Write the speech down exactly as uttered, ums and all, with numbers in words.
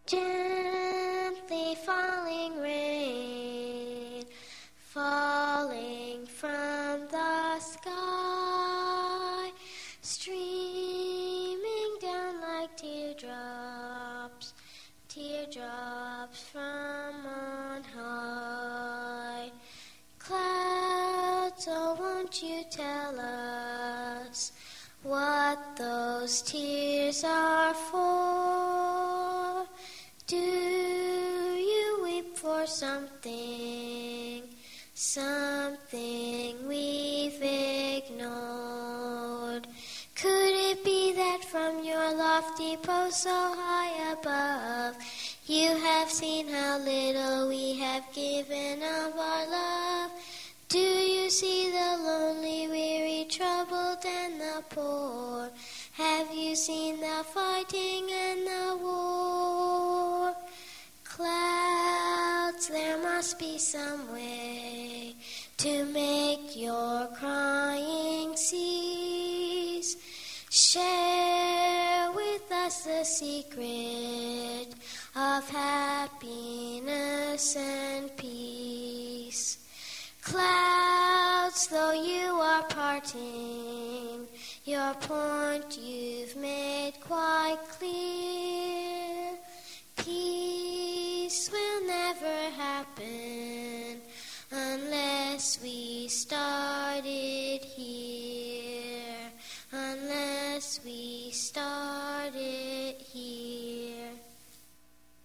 Gently falling rain, falling from the sky, streaming down like teardrops, teardrops from on high. Clouds, oh, won't you tell us what those tears are for? Do you weep for something, something we've ignored? Could it be that from your lofty post so high above, you have seen how little we have given of our love? Do you see the lonely, weary, troubled, and the poor? Have you seen the fighting and the war? Clouds, there must be some way to make your crying cease. Share with us the secret of happiness and peace. Clouds, though you are parting, your point you've made quite